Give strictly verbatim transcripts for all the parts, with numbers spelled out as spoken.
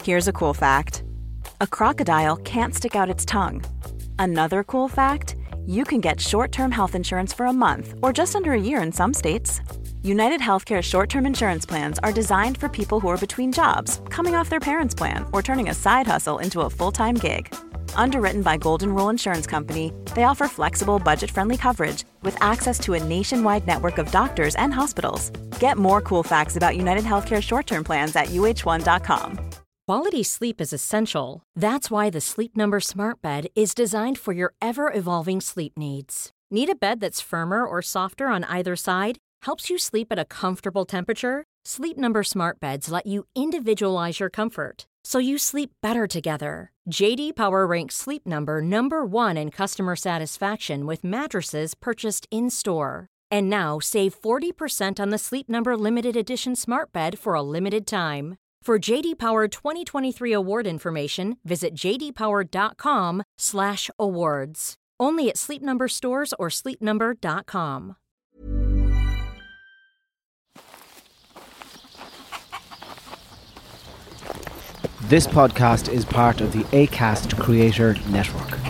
Here's a cool fact. A crocodile can't stick out its tongue. Another cool fact, you can get short-term health insurance for a month or just under a year in some states. United Healthcare short-term insurance plans are designed for people who are between jobs, coming off their parents' plan, or turning a side hustle into a full-time gig. Underwritten by Golden Rule Insurance Company, they offer flexible, budget-friendly coverage with access to a nationwide network of doctors and hospitals. Get more cool facts about United Healthcare short-term plans at U H one dot com. Quality sleep is essential. That's why the Sleep Number Smart Bed is designed for your ever-evolving sleep needs. Need a bed that's firmer or softer on either side? Helps you sleep at a comfortable temperature? Sleep Number Smart Beds let you individualize your comfort, so you sleep better together. J D Power ranks Sleep Number number one in customer satisfaction with mattresses purchased in-store. And now save forty percent on the Sleep Number Limited Edition Smart Bed for a limited time. For J D Power twenty twenty-three award information, visit j d power dot com slash awards. Only at Sleep Number stores or sleep number dot com. This podcast is part of the Acast Creator Network.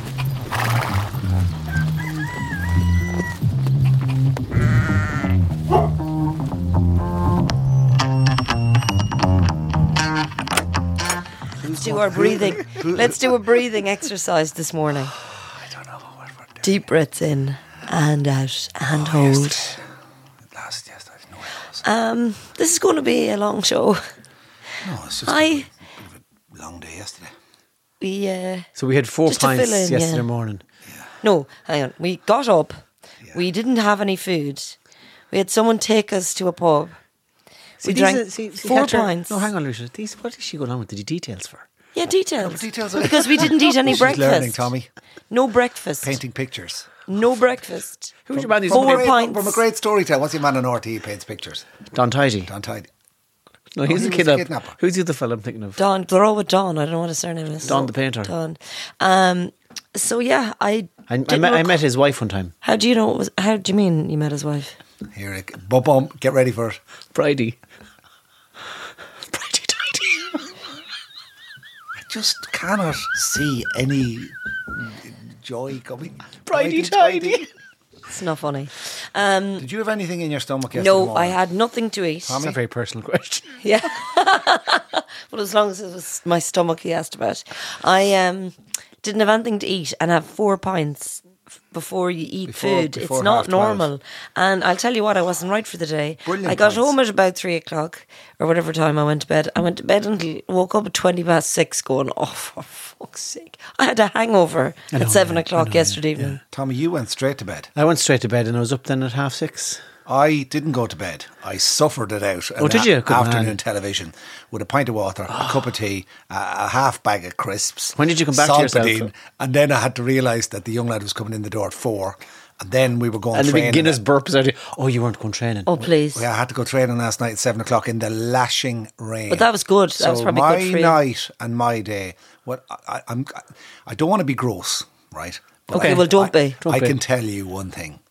Let's do our breathing. Let's do a breathing exercise this morning. I don't know what we're doing. Deep breaths in and out and Oh, hold. yesterday. Last yesterday, I didn't know what it was. Um, this is going to be a long show. No, it's just I- a, bit of a long day yesterday. We uh, So we had four Just to pints fill in, yesterday yeah. morning. no, hang on. We got up. Yeah. We didn't have any food. We had someone take us to a pub. We drank four pints. No, hang on, Lucia. These, what is she going on with the details for? Yeah, details. details of- Because we didn't eat any She's breakfast. learning, Tommy. No breakfast. Painting pictures. No breakfast. Who's your man? He's Four From a great- pints. From a great storyteller. What's your man on R T E paints pictures? Don Tidy. Don Tidy. No, Oh, he's he a was kid a up. kidnapper. Who's the other fella I'm thinking of? Don. They're all with Don. I don't know what his surname is. Don the painter. Don. Um, so yeah, I. I, I, didn't met, I rec- met his wife one time. How do you know it was? How do you mean you met his wife? Here, it- bum bum. Get ready for it. Bridie. Bridie Tidy. I just cannot see any joy coming. Bridie Tidy. It's not funny. Um, Did you have anything in your stomach yesterday no, morning? I had nothing to eat. That's a very personal question. Yeah. But as long as it was my stomach he asked about. I um, didn't have anything to eat and have four pints f- before you eat Before- food. before It's not half twelve. normal. And I'll tell you what, I wasn't right for the day. Brilliant I got pints. home at about three o'clock or whatever time I went to bed. I went to bed until woke up at twenty past six going, oh, for fuck's sake. I had a hangover know, at seven yeah, o'clock I know, yesterday evening. Tommy, you went straight to bed. I went straight to bed and I was up then at half six. I didn't go to bed. I suffered it out. Oh, did you? Good Afternoon man. television with a pint of water, a cup of tea, a, a half bag of crisps. When did you come back to yourself? Saltadine, and then I had to realise that the young lad was coming in the door at four, and then we were going And the training. big Guinness burp is out. Oh, you weren't going training. Oh, please. Yeah, I had to go training last night at seven o'clock in the lashing rain. But that was good. That so was probably my good for you. night and my day. What I, I, I'm, I don't want to be gross, right? But Okay, I- well, don't I, be. Don't I be. can tell you one thing.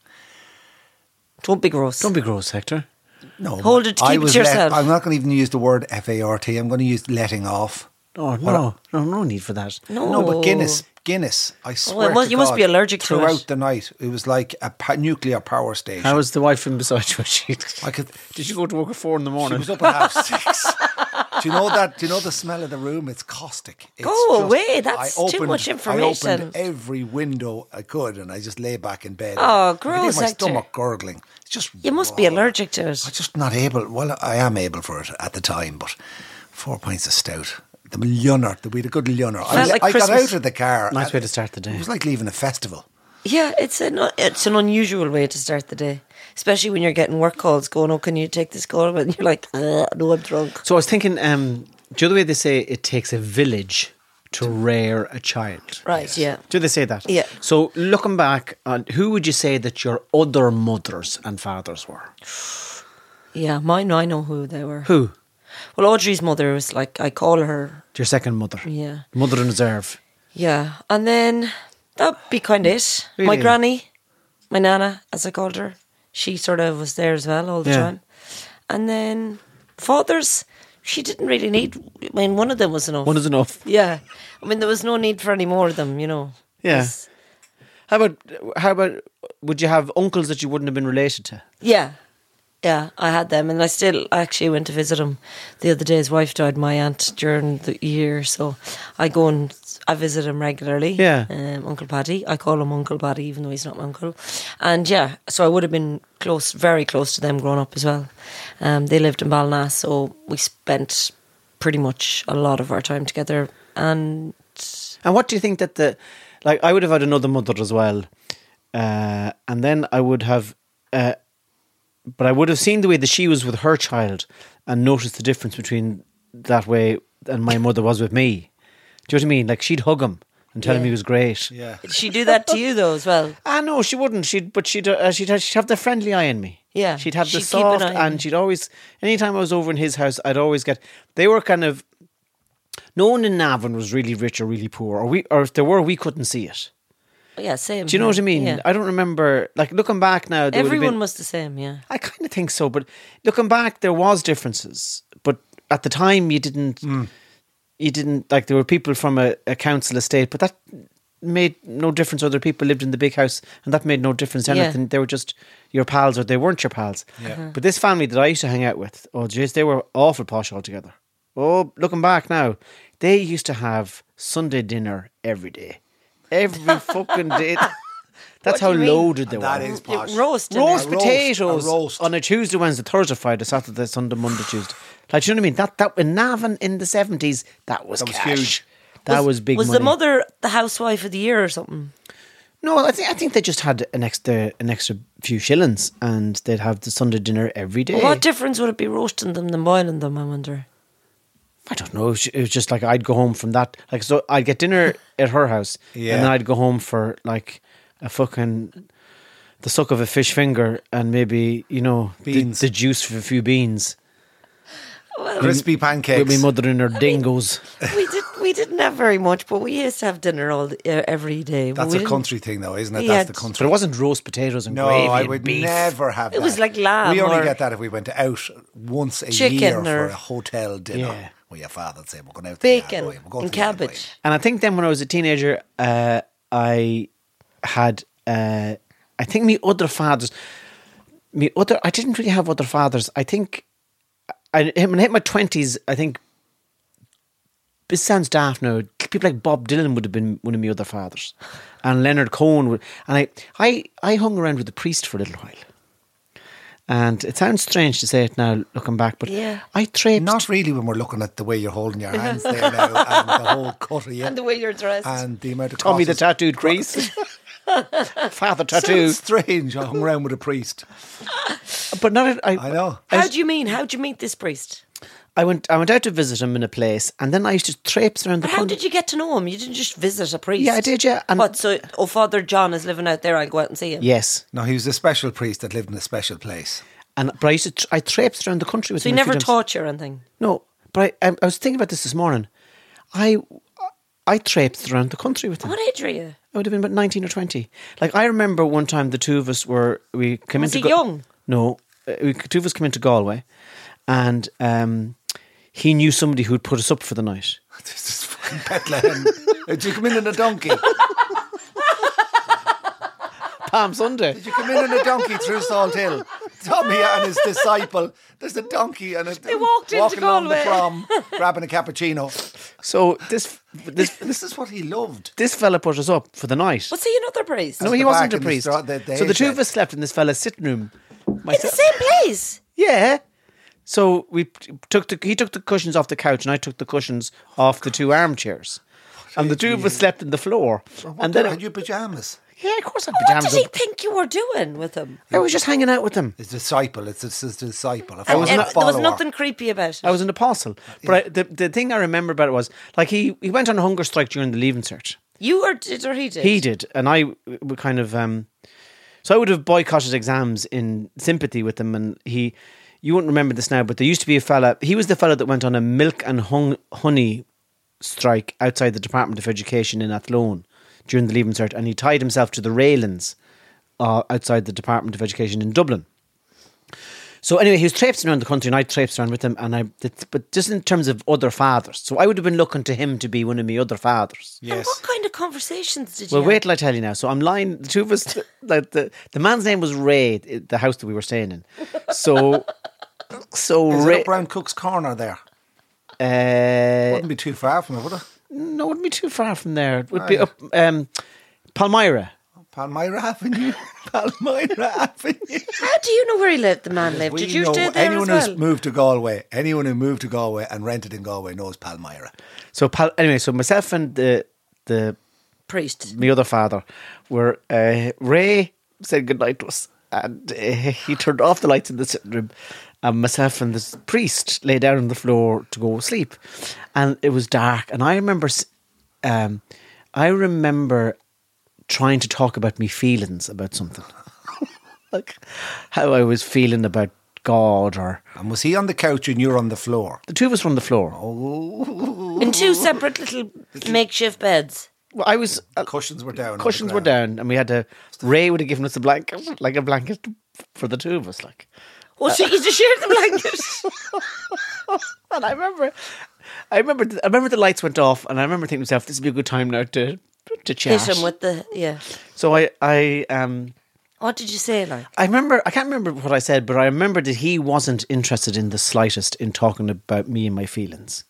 Don't be gross. Don't be gross, Hector. No, Hold it, I keep it was to yourself. I'm not going to even use the word F A R T. I'm going to use letting off. Oh, no. No, no need for that. No. No, but Guinness, Guinness. I swear well, to you must God, be allergic to throughout it. the night. It was like a pa- nuclear power station. How was the wife in beside you? She, I could. did you go to work at four in the She morning? was up at half six. Do you know that? Do you know the smell of the room? It's caustic. It's Go away, that's I too much I information. opened every window I could, and I just lay back in bed. Oh, I could hear gross, my Hector. stomach gurgling. It's just You must be raw. allergic to it. I'm just not able. Well, I am able for it at the time, but four pints of stout. The millionaire, the we had a good millionaire. I, Felt like I got Christmas. out of the car. Nice and way to start the day. It was like leaving a festival. Yeah, it's an it's an unusual way to start the day, especially when you're getting work calls going, oh, can you take this call? And you're like, uh, no, I'm drunk. So I was thinking, um, do you know the way they say it takes a village to rear a child? Right, yeah. Do they say that? Yeah. So looking back, on who would you say that your other mothers and fathers were? Yeah, mine, I know who they were. Who? Well, Audrey's mother was like, I call her, Your second mother. yeah. Mother in reserve. Yeah, and then that'd be kind of it. My Really? granny, my nana, as I called her, she sort of was there as well all the Yeah. time. And then fathers, She didn't really need. I mean, one of them was enough. One is enough. Yeah, I mean, there was no need for any more of them. You know. Yeah. It's- How about how about would you have uncles that you wouldn't have been related to? Yeah, yeah, I had them, and I still actually went to visit him the other day. His wife died, my aunt, during the year, so I go and I visit him regularly. Yeah. um, Uncle Paddy. I call him Uncle Paddy, even though he's not my uncle. And yeah, so I would have been close, very close to them growing up as well. Um, they lived in Balnass, so we spent pretty much a lot of our time together. And And what do you think that the like? I would have had another mother as well, uh, and then I would have, uh, but I would have seen the way that she was with her child and noticed the difference between that way and my mother was with me. Do you know what I mean? Like she'd hug him and tell him Yeah. he was great. Yeah. did she do that to you though as well? Ah, no, she wouldn't. She'd, but she'd, uh, she'd, have, she'd have the friendly eye on me. Yeah, she'd have the she'd keep an soft, eye on and you. she'd always. Anytime I was over in his house, I'd always get. They were kind of. No one in Navan was really rich or really poor, or we, or if there were, we couldn't see it. Yeah, same. Do you know here. what I mean? Yeah. I don't remember. Like looking back now, there would have Everyone been, was the same. Yeah. I kind of think so, but looking back, there was differences. But at the time, you didn't. You didn't like. There were people from a, a council estate, but that made no difference. Other people lived in the big house, and that made no difference. to Yeah. Anything. They were just your pals, or they weren't your pals. Yeah. But this family that I used to hang out with, oh jeez, they were awful posh altogether. Oh, looking back now, they used to have Sunday dinner every day, every fucking day. That's What how do you mean? loaded they And were. that is posh. Roast. dinner. Roast A roast, potatoes a roast. on a Tuesday, Wednesday, Thursday, Friday, Saturday, Sunday, Monday, Tuesday. Like, do you know what I mean? That that in Navan in the seventies, that was That was cash. huge. That was, big Was money. the mother the housewife of the year or something? No, I think I think they just had an extra an extra few shillings, and they'd have the Sunday dinner every day. What difference would it be roasting them than boiling them, I wonder? I don't know. It was- it was just like I'd go home from that. Like, so I'd get dinner at her house, Yeah. and then I'd go home for like a fucking the suck of a fish finger and maybe you know the, Beans. the juice of a few beans. Crispy pancakes. With my mother and her dingoes. We did. We didn't have very much, but we used to have dinner all the, uh, every day. but That's we a didn't- country thing, though, isn't it? Yeah, That's the it's- But country. it wasn't roast potatoes and No, gravy I and would beef. never have It that. was like lamb We only or- get that if we went out once a Chicken year or- for a hotel dinner. Yeah. Well, your father would say, we're going out to Bacon the Alloy. We're going and to the Alloy." cabbage. And I think then when I was a teenager, uh, I had, uh, I think me other fathers, me other, I didn't really have other fathers. I think, I, when I hit my twenties, I think, this sounds daft now, people like Bob Dylan would have been one of my other fathers. And Leonard Cohen would, and I, I, I hung around with the priest for a little while. And it sounds strange to say it now, looking back, but Yeah. I traipsed. Not really when we're looking at the way you're holding your hands there now and the whole cut of you. And the way you're dressed. And the amount of Tommy the crosses. tattooed priest. Father tattoo. Sounds strange. I hung around with a priest. But not, I, I know. How do you mean? How would you meet this priest? I went I went out to visit him in a place, and then I used to traipse around the But how country. did you get to know him? You didn't just visit a priest. Yeah, I did, yeah. And What? So, oh, Father John is living out there. I'll go out and see him. Yes. No, he was a special priest that lived in a special place. And but I used to tra- I traipsed around the country with So him. he a few never times. taught you or anything. No, but I, I I was thinking about this this morning. I I traipsed around the country with him. What age were you? I would have been about nineteen or twenty. Like I remember one time the two of us were we came Was into he young? No, uh, we two of us came into Galway, and um, he knew somebody who'd put us up for the night. This is fucking Bethlehem. Did you come in on a donkey? Palm Sunday. Did you come in on a donkey through Salt Hill? Tommy and his disciple. There's a donkey and a, They walked into walking along the Galway. prom, grabbing a cappuccino. So this this This is what he loved. this fella put us up for the night. Was he another priest? No, the he back wasn't a in the priest. straw- the- the so the hay two shed. of us slept in this fella's sitting room. In the same place. Yeah. So we t- took the he took the cushions off the couch and I took the cushions off the two armchairs, and the two of us slept on the floor. What and the- then had you pajamas? yeah, of course I had What pajamas. did he on. think you were doing with him? I was just hanging out with him. His disciple. It's his, his disciple. A And, follower- was and not- there was follower. nothing creepy about it. I was an apostle, but I, the the thing I remember about it was like he he went on a hunger strike during the Leaving Cert. You or did or he did? He did, and I would kind of um, so I would have boycotted exams in sympathy with him, and he. You won't remember this now, but there used to be a fella. He was the fella that went on a milk and hung, honey strike outside the Department of Education in Athlone during the Leaving Cert, and he tied himself to the railings uh, outside the Department of Education in Dublin. So anyway, he was traipsing around the country, and I traipsed around with him. And I, but just in terms of other fathers, so I would have been looking to him to be one of my other fathers. And Yes. what kind of conversations did Well, you wait have? till I tell you now. So I'm lying. The two of us, the, the the man's name was Ray, the house that we were staying in. So, so Is it Ray. up around Cook's Corner there? Uh, Wouldn't be too far from it, would it? no, it wouldn't be too far from there. It would Oh, be yeah. up um, Palmyra. Palmyra Avenue. Palmyra Avenue. How do you know where he lived, the man lived? We Did you know stay there anyone as well? who's moved to Galway, anyone who moved to Galway and rented in Galway knows Palmyra. So Pal- anyway, so myself and the the Priest. my other father were uh, Ray said goodnight to us, and uh, he turned off the lights in the sitting room, and myself and this priest lay down on the floor to go sleep, and it was dark, and I remember, s- um, I remember trying to talk about me feelings about something, like how I was feeling about God, or And was he on the couch and you're on the floor? the two of us were on the floor. In two separate little makeshift beds. Well, I was. Uh, Cushions were down. on the cushions were ground. down, and we had to. Ray would have given us a blanket, like a blanket for the two of us, like. Oh, so you just shared the blanket. And I remember, I remember, I remember the lights went off, and I remember thinking to myself, "This would be a good time now to to chat." Hit him with the, yeah. So I, I, um, What did you say, like? I remember. I can't remember what I said, but I remember that he wasn't interested in the slightest in talking about me and my feelings.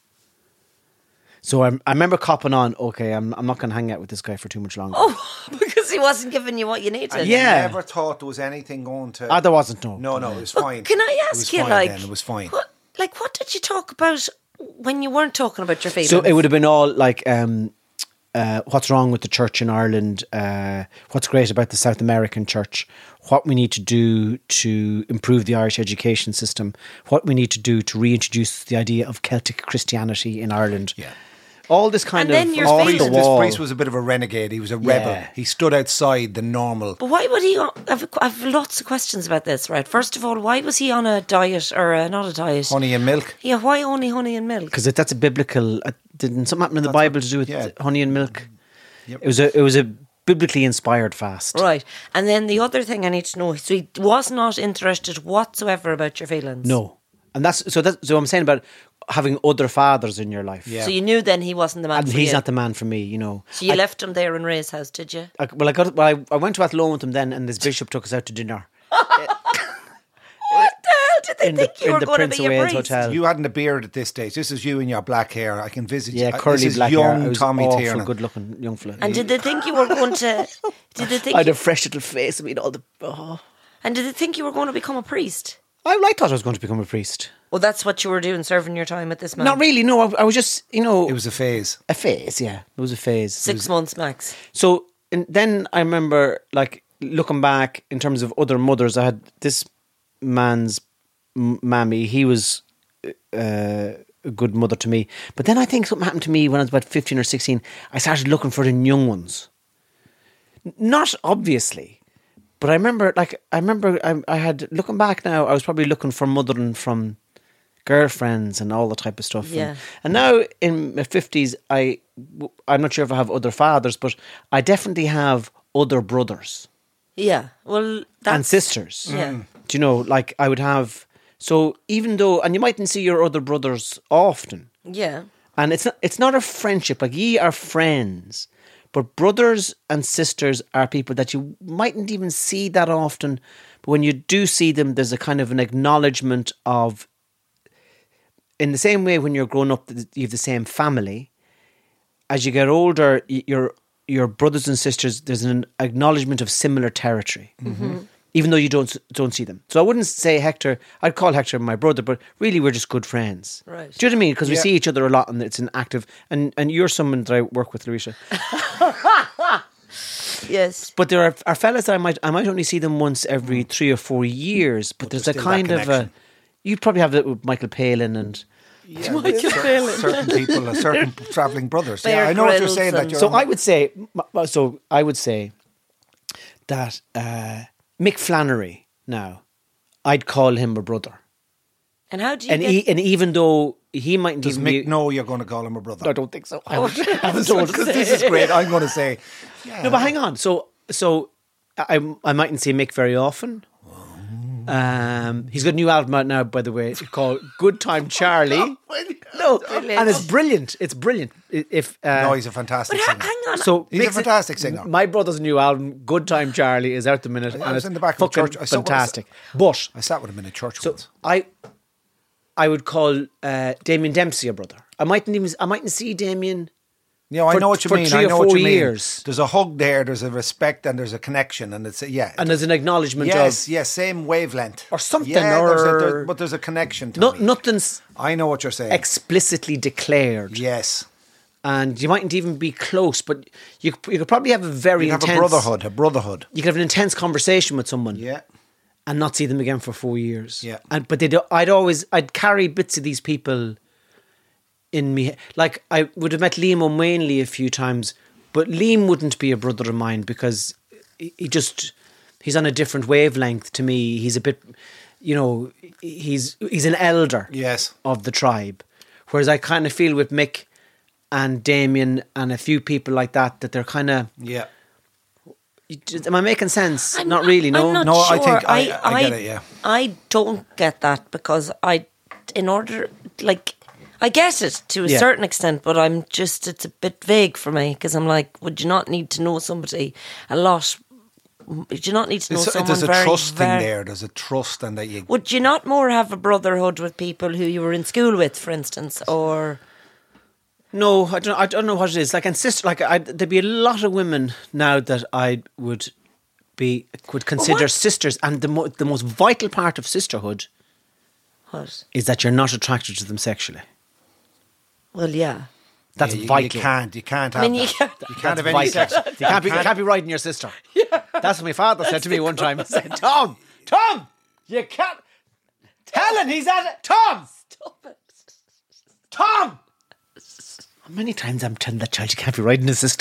So I, I remember copping on. Okay, I'm, I'm not going to hang out with this guy for too much longer. Oh, because he wasn't giving you what you needed. And Yeah. you never thought there was anything going to... Ah, there wasn't no. No, no, it was fine. Can I It ask was you, fine like, then, it was fine. What, like, what did you talk about when you weren't talking about your feelings? So it would have been all like, um, uh, what's wrong with the church in Ireland? Uh, what's great about the South American church? What we need to do to improve the Irish education system? What we need to do to reintroduce the idea of Celtic Christianity in Ireland? Yeah. All this kind And then of your off feelings. the This wall. priest was a bit of a renegade. He was a rebel. Yeah. He stood outside the normal... But why would he? I've, I've lots of questions about this. Right. First of all, why was he on a diet or a, not a diet? Honey and milk. Yeah. Why only honey and milk? Because that's a biblical. Uh, didn't something happen in the Bible to do with yeah. honey and milk? Yep. It was a. It was a biblically inspired fast. Right. And then the other thing I need to know. So he was not interested whatsoever about your feelings. No, and that's so. That's so. I'm saying about having other fathers in your life. Yeah. So you knew then he wasn't the man. And for he's you. not the man for me, you know. So you I, left him there in Ray's house, did you? I, well, I got. Well, I, I went to Athlone with him then, and this bishop took us out to dinner What the hell did they in the, think you in were the going Prince to of be a Wales priest? Hotel. You hadn't a beard at this stage. This is you and your black hair. I can visit you. yeah, Uh, curly this is black young hair. I was Tommy awful Tiernan. good-looking young fella. And did they think you were going to? Did they think? I had You, a fresh little face. I mean, all the. Oh. and did they think you were going to become a priest? I, I thought I was going to become a priest. Well, that's what you were doing, serving your time at this man. Not really. No, I, I was just, you know, It was a phase. a phase. Yeah, it was a phase. It Six was- months max. So and then I remember, like, looking back in terms of other mothers, I had this man's m- mammy. He was uh, a good mother to me. But then I think something happened to me when I was about fifteen or sixteen. I started looking for the young ones. N- Not obviously. But I remember, like, I remember I, I had, looking back now, I was probably looking for mothering from girlfriends and all the type of stuff. Yeah. And, and now in my fifties, I, I'm not sure if I have other fathers, but I definitely have other brothers Yeah. Well, that's, and sisters. Yeah. Do you know, like I would have, so even though, and you mightn't see your other brothers often, Yeah. and it's not, it's not a friendship, like ye are friends, but brothers and sisters are people that you mightn't even see that often. But when you do see them, there's a kind of an acknowledgement of, in the same way when you're growing up, you have the same family. As you get older, y- your your brothers and sisters, there's an acknowledgement of similar territory. Mm-hmm. Even though you don't don't see them. So I wouldn't say Hector, I'd call Hector my brother, but really we're just good friends. Right. Do you know what I mean? Because we Yeah. see each other a lot and it's an active, and, and you're someone that I work with, Louisa. Yes. But there are, are fellas that I might I might only see them once every three or four years, but, there's a there's still kind that of a, connection. you'd probably have that with Michael Palin and, Yeah, cer- certain people, uh, certain travelling brothers. Bear Yeah, I know what you're Grylls saying. That and- you're so I would say, so I would say that uh, Mick Flannery now, I'd call him a brother. And how do you And, get... he, and even though he mightn't Does even Mick be, know you're going to call him a brother? I don't think so. I haven't, I haven't told him. Because this is great. I'm going to say, yeah. No, but hang on. So, so I, I mightn't see Mick very often. Um, he's got a new album out now, by the way, called Good Time Charlie. No, and it's brilliant. It's brilliant. If uh, No, he's a fantastic But singer. hang on. so, He's a makes it- fantastic singer. My brother's new album, Good Time Charlie, is out at the minute, I and was it's in the back of the fucking church. I saw what I fantastic. But I sat with him in a church so once. I, I would call uh, Damien Dempsey a brother. I mightn't even. I mightn't see Damien. Yeah, I for- know what you for mean. three I or know what four you mean. years. There's a hug there. There's a respect and there's a connection, and it's a, yeah. And there's an acknowledgement yes, of yes, same wavelength Or something, Yeah, there's a, or- there's, but there's a connection to no, me. nothing's I know what you're saying. explicitly declared. yes, And you mightn't even be close, but you you could probably have a very you have intense a brotherhood, a brotherhood. You could have an intense conversation with someone, Yeah, and not see them again for four years. Yeah. and but they do, I'd always I'd carry bits of these people in me. Like I would have met Liam O'Mainley a few times, but Liam wouldn't be a brother of mine because he he just he's on a different wavelength to me. He's a bit, you know, he's he's an elder yes. of the tribe, whereas I kind of feel with Mick and Damien and a few people like that that they're kind of. Yeah. Am I making sense? I'm not, really. No. I'm not No, I sure. think I- I get it, yeah. I don't get that because I, in order, like, I get it to a Yeah. certain extent, but I'm just, it's a bit vague for me because I'm like, would you not need to know somebody a lot? Would you not need to know It's- someone there's a very, trust thing very- there. There's a trust, and that you. Would you not more have a brotherhood with people who you were in school with, for instance, or? No, I don't. I don't know what it is. Like, and sister, like, I, there'd be a lot of women now that I would be would consider what? sisters, and the mo- the most vital part of sisterhood What? is that you're not attracted to them sexually. Well, yeah. That's Yeah, you, vital. You can't. You can't I have. mean, you that. can't- You can't have That's any vital. sex. You can't be, you can't be riding your sister. Yeah. That's what my father said to me one time. He said, "Tom, Tom, you can't." Helen, he's at it. Tom, Stop it. Tom. How many times I'm telling that child you can't be riding his sister?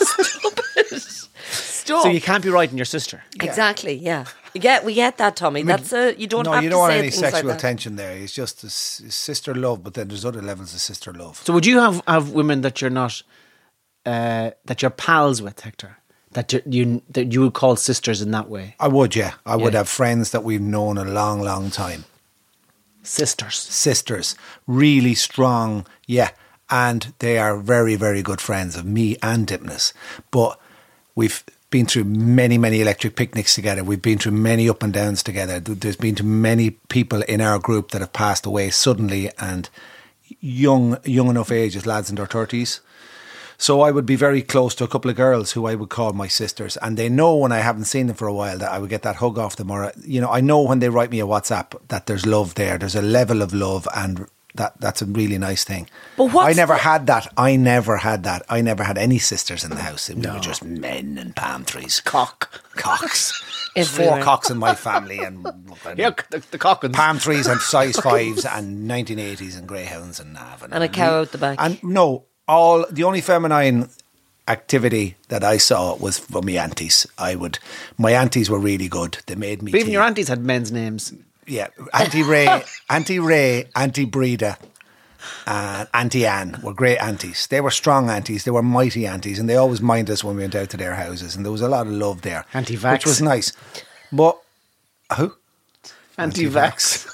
Stop. So you can't be riding your sister. Exactly, yeah. You get, we get that, Tommy. That's a, you don't No, have you to don't want say any things sexual like that. attention there. It's just a s- sister love, but then there's other levels of sister love. So would you have, have women that you're not, uh, that you're pals with, Hector? That you, you that you would call sisters in that way? I would, yeah. I would Yeah. have friends that we've known a long, long time. Sisters. Sisters, really strong, yeah. And they are very, very good friends of me and Dipness. But we've been through many, many electric picnics together. We've been through many up and downs together. There's been too many people in our group that have passed away suddenly, and young, young enough ages, lads in their thirties. So I would be very close to a couple of girls who I would call my sisters, and they know when I haven't seen them for a while that I would get that hug off them, or you know, I know when they write me a WhatsApp that there's love there. There's a level of love, and that that's a really nice thing. But what's I never the- had that. I never had that. I never had any sisters in the house. We were just men and palm trees, cock, cocks. There's four Everywhere. cocks in my family, and Yeah, the, the Cockins. palm trees and size fives and nineteen eighties and greyhounds and nav And a cow out the back. and no, all the only feminine activity that I saw was from my aunties. I would, my aunties were really good. They made me. But even tea. your aunties had men's names. yeah, Auntie Ray, Auntie Ray, Auntie Breda, and Auntie Anne were great aunties. They were strong aunties. They were mighty aunties, and they always minded us when we went out to their houses. And there was a lot of love there, Anti-vax. which was nice. But who? Anti-vax.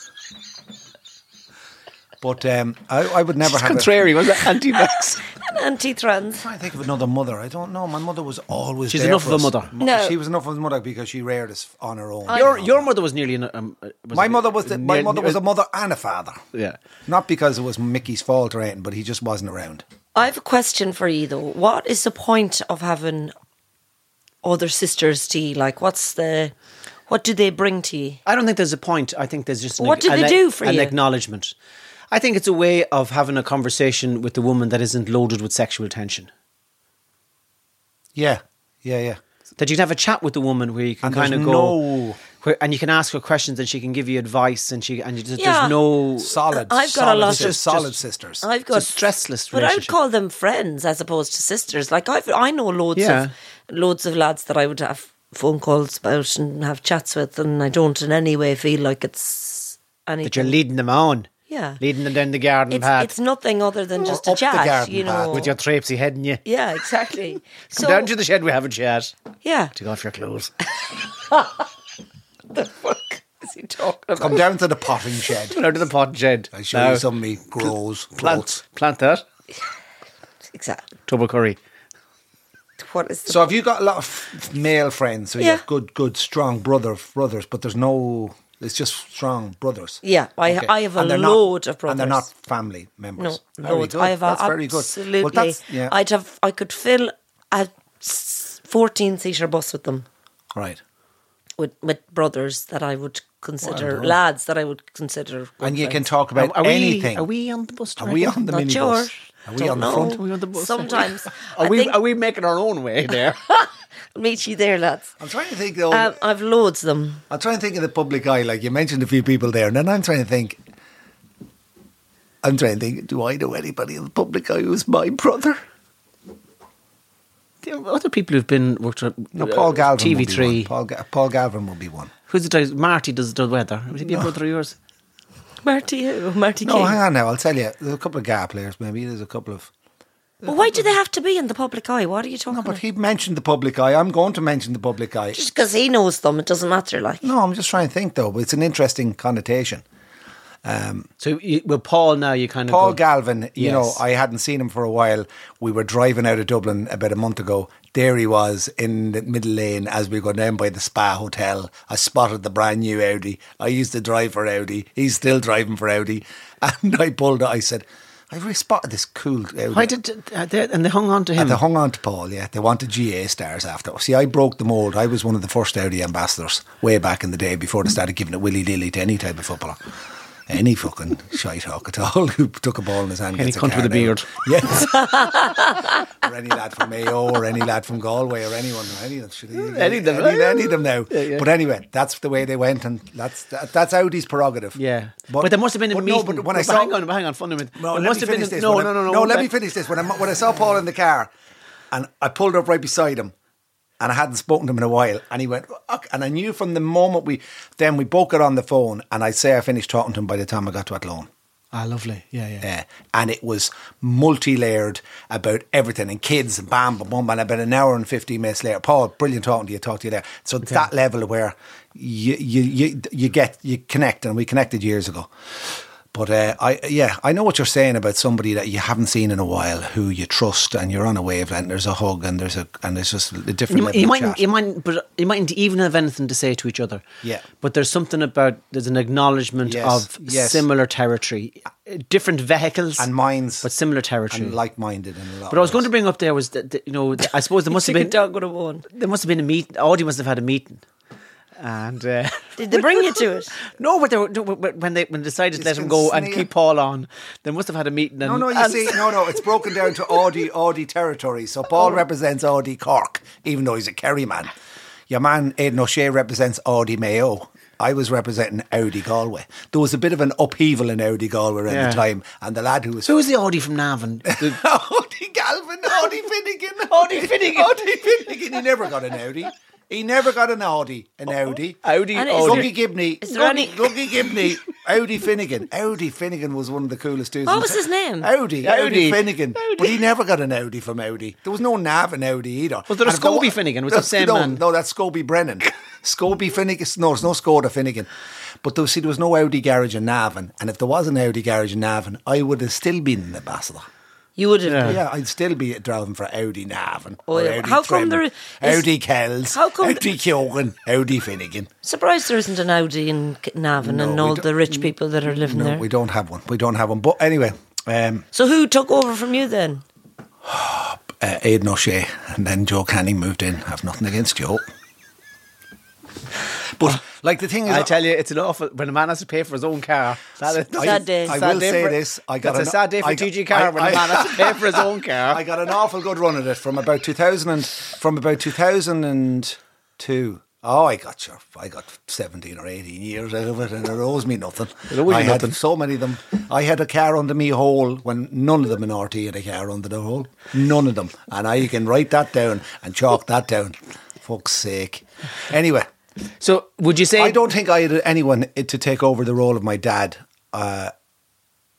But um, I, I would never It's have. A, contrary, was it? Anti-vax. Anti-trans. I think of another mother. I don't know. My mother was always. She's there enough for of a us. mother. Mo- No. she was enough of a mother because she reared us on her own. Your your mother was nearly. An, um, uh, was my mother was the, my near- mother was a mother and a father. Yeah. Not because it was Mickey's fault or anything, but he just wasn't around. I have a question for you, though. What is the point of having other sisters to you? Like, what's the... What do they bring to you? I don't think there's a point. I think there's just an, What do an, they do for an you? acknowledgement. I think it's a way of having a conversation with the woman that isn't loaded with sexual tension. Yeah, yeah, yeah. That you can have a chat with the woman where you can And kind there's of go, no- where, and you can ask her questions and she can give you advice and she and you just, Yeah. there's no Solid. I've got a solid lot sisters, of- solid just- sisters. I've got it's a stressless But I would relationship. call them friends as opposed to sisters. Like I've, I know loads Yeah. of loads of lads that I would have phone calls about and have chats with, and I don't in any way feel like it's anything. that you're leading them on, yeah, leading them down the garden it's, path it's nothing other than just a up the chat. garden You path. know, with your trapesy head in you. yeah, exactly. Come so down to the shed, we have a chat. yeah, Take off your clothes. is he talking about? Come down to the potting shed. Out of the pot shed. I show Now, you some of me grows. Plant, growths. plant that. Exactly. Double curry. What is the So have you got a lot of male friends? So you Yeah. have good, good, strong brother brothers, but there's no. It's just strong brothers. Yeah, I Okay. I have a And they're not- load of brothers. and they're not family No, members. Very loads. good. I have a, That's very good. absolutely. Well, that's, yeah. I'd have. I could fill a fourteen-seater bus with them, right. with with brothers that I would consider Well done. lads that I would consider. good And you can friends. talk about Are, are we, anything. Are we on the bus? Are we on the Not minibus? sure. Are we Don't on the know. front? Are we on the bus? Sometimes. Are I we? think- Are we making our own way there? I'll meet you there, lads. I'm trying to think though. Um, I've loads of them. I'm trying to think of the public eye. Like you mentioned a few people there, and then I'm trying to think. I'm trying to think. Do I know anybody in the public eye who's my brother? The other people who've been worked on No, Paul uh, Galvin. T V will be three. one. Paul, Ga- Paul Galvin will be one. Who's the guy? Marty does the weather. Would he be a brother of yours? Marty who? Marty No, King. hang on now. I'll tell you. There's a couple of G A players. Maybe there's a couple of. Well, why do they have to be in the public eye? What are you talking No, but about? he mentioned the public eye. I'm going to mention the public eye. Just because he knows them, it doesn't matter. Like, No, I'm just trying to think though. It's an interesting connotation. So you, with Paul now, you kind of Paul go, Galvin, you know, Yes. I hadn't seen him for a while. We were driving out of Dublin about a month ago. There he was in the middle lane as we were going down by the Spa Hotel. I spotted the brand new Audi. I used to drive for Audi. He's still driving for Audi. And I pulled it. I said, I've really spotted this cool Audi. Why did uh, they, and they hung on to him? And they hung on to Paul, yeah. They wanted G A stars after. See, I broke the mould. I was one of the first Audi ambassadors way back in the day before they started giving it willy-nilly to any type of footballer. Any fucking shite hawk at all who took a ball in his hand. Any gets a cunt with a card beard. out. Yes. Or any lad from Mayo or any lad from Galway or anyone. Any of them. Any of them. Any, any of them now. Yeah, yeah. But anyway, that's the way they went and that's that, that's Audi's prerogative. Yeah, but, there must have been a but meeting. No, but when I but saw, hang on, hang on, fundamental. no, there let must me have been finish a, this. no, When no, I- no, no, no. no. Let me finish this. When I when I saw Paul in the car, and I pulled up right beside him, and I hadn't spoken to him in a while, and he went, "Ugh," and I knew from the moment we then we both got on the phone, and I'd say I finished talking to him by the time I got to Athlone. Ah, lovely. Yeah, yeah. Yeah, and it was multi-layered about everything and kids and bam, bam, bam, and about an hour and fifteen minutes later, Paul, brilliant talking to you, talk to you there. So that level where you you you you get you connect, and we connected years ago. But uh, I yeah, I know what you're saying about somebody that you haven't seen in a while, who you trust, and you're on a wavelength. There's a hug, and there's a and there's just a different. You, level you of mightn't, chat. you mightn't, but you mightn't even have anything to say to each other. Yeah. But there's something about there's an acknowledgement Yes, of yes. similar territory, different vehicles and minds, but similar territory. and like-minded in a lot. But I was of going to ways. bring up there was that, that, you know I suppose there must have Stick a been dog with a bone. there must have been a meeting. Audi must have had a meeting, and uh, Did they bring you to it? no, but they were, no, but when they when they decided to It's let him been go and sneer. keep Paul on, they must have had a meeting. And, No, no, you and- see, no, no, it's broken down to Audi, Audi territory. So Paul represents Audi Cork, even though he's a Kerry man. Your man Aidan O'Shea represents Audi Mayo. I was representing Audi Galway. There was a bit of an upheaval in Audi Galway around Yeah. the time, and the lad who was So who's the Audi from Navan? The- Audi Galvin, Audi Finnegan, Audi Finnegan. Audi Finnegan. He never got an Audi. He never got an Audi. An Audi. Audi, And is Audi. Lucky Gibney. is there Lucky, any- Lucky Gibney. Audi Finnegan. Audi Finnegan was one of the coolest dudes. What in was t- his name? Audi. Audi. Audi Finnegan. Audi. But he never got an Audi from Audi. There was no Nav in Audi either. Was there a And if there Scobie wa- Finnegan? Was No, that the same no, man? No, that's Scobie Brennan. Scobie Finnegan. No, there's no Skoda Finnegan. But there, see, there was no Audi garage in Navan. And if there was an Audi garage in Navan, I would have still been an ambassador. You would have. Yeah. Yeah, I'd still be driving for Audi Navan. Oh, or yeah. Audi How come Tremor, there is- Audi Kells. How come- Audi Kyogan. Audi Finnegan. Surprised there isn't an Audi in Navan No, and we all don't- the rich people that are living No, there. we don't have one. We don't have one. But anyway, um, So who took over from you then? uh, Aidan O'Shea and then Joe Canning moved in. I have nothing against Joe. But like the thing is, I tell you, it's an awful when a man has to pay for his own car. That is, I- Sad day. I sad will day say for- this. I got that's an- a sad day for I got- T G Car I- when I- a man has to pay for his own car. I got an awful good run at it from about two thousand and from about two thousand two. Oh, I got sure, I got seventeen or eighteen years out of it, and it owes me nothing. It owes you I had nothing. so many of them. I had a car under me hole when none of them in R T had a car under the hole. None of them, and I can write that down and chalk that down. Fuck's sake. Anyway. So would you say? I don't think I had anyone to take over the role of my dad. Uh,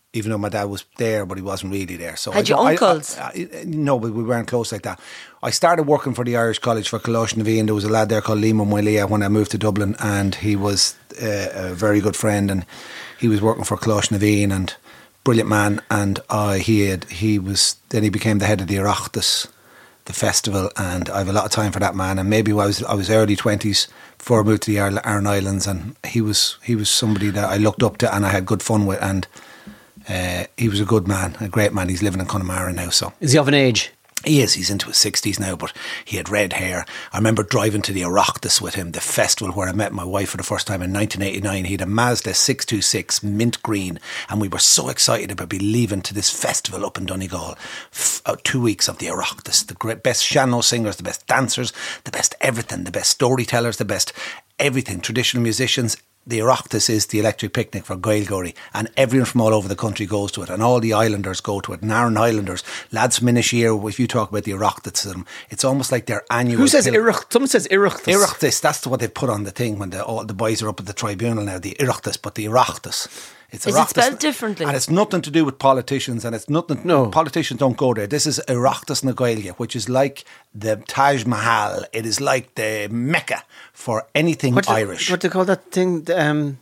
even though my dad was there, but he wasn't really there. So Had I, you I, uncles? I, I, no, but we weren't close like that. I started working for the Irish College for Coláiste na Bhíodhán. There was a lad there called Liam Moilia when I moved to Dublin, and he was uh, a very good friend, and he was working for Coláiste na Bhíodhán, and brilliant man. And uh, he had, he was then he became the head of the Oireachtas, the festival, and I have a lot of time for that man. And maybe I was I was early twenties before I moved to the Aran Islands, and he was he was somebody that I looked up to and I had good fun with, and uh, he was a good man, a great man. He's living in Connemara now. So Is he of an age? he is, he's into his sixties now, but he had red hair. I remember driving to the Oireachtas with him, the festival where I met my wife for the first time in nineteen eighty-nine. He had a Mazda six two six mint green, and we were so excited about be leaving to this festival up in Donegal. F- uh, two weeks of the Oireachtas, the great, best sean-nós singers, the best dancers, the best everything, the best storytellers, the best everything, traditional musicians. The Oireachtas is the electric picnic for Gaelgory, and everyone from all over the country goes to it, and all the islanders go to it, and Aran Islanders, lads from Inisheer. If you talk about the Oireachtas, it's almost like their annual. Who says pil- Irecht? Someone says Ireachtas. Oireachtas, that's what they've put on the thing when the, all the boys are up at the tribunal now, the Oireachtas, but the Oireachtas. It's Is it Oireachtas, spelled differently? And it's nothing to do with politicians, and it's nothing. No. Politicians don't go there. This is Oireachtas na Gaeilge, which is like the Taj Mahal. It is like the Mecca for anything What do- Irish. What do they call that thing um,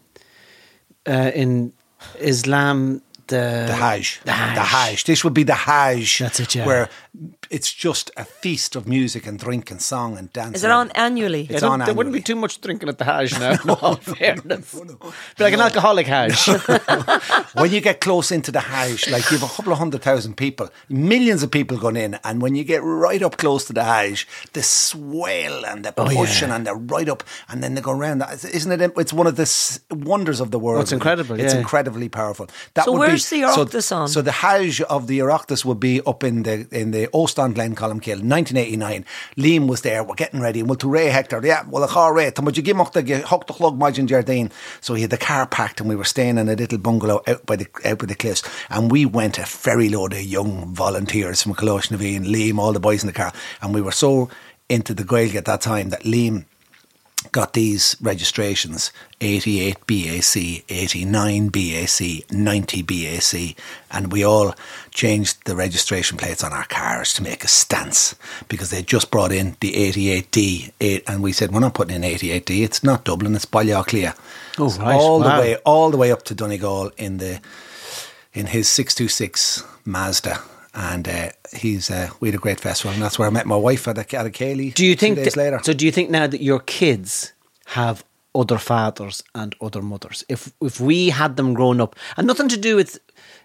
uh, in Islam? The, The Hajj. The Hajj. The Hajj. This would be the Hajj. That's it, yeah. Where it's just a feast of music and drink and song and dance. Is it on annually? It's I on don't- there wouldn't be annually. too much drinking at the Hajj now. In all fairness, be like an alcoholic Hajj. When you get close into the Hajj, like you have a couple of hundred thousand people, millions of people going in, and when you get right up close to the Hajj, the swell and the Oh, pushing yeah. and the right up, and then they go around. Isn't it? It's one of the s- wonders of the world. Oh, it's incredible, It's yeah. incredibly powerful. That So would where's be, the so, Oireachtas on? So the Hajj of the Oireachtas would be up in the in the Ostan Glen Columkill, nineteen eighty-nine. Liam was there. We're getting ready. And we'll to Ray Hector. Yeah, well, a car Ray. Would you give up the hook the chlog Majin Jardine? So he had the car packed, and we were staying in a little bungalow out by the out by the cliffs. And we went a ferry load of young volunteers from Coláiste na Bhíodhán, Liam, all the boys in the car. And we were so into the Gaeilge at that time that Liam got these registrations: eighty-eight B A C, eighty-nine B A C, ninety B A C, and we all changed the registration plates on our cars to make a stance because they just brought in the eighty-eight D, and we said, we're not putting in eighty-eight D, it's not Dublin, it's Ballaclia. Oh, So right. all Wow. the way all the way up to Donegal in the in his six two six Mazda. And uh, he's uh, we had a great festival, and that's where I met my wife at a, at a Cayley. Do you two think days that- later? so? Do you think now that your kids have other fathers and other mothers, if if we had them growing up, and nothing to do with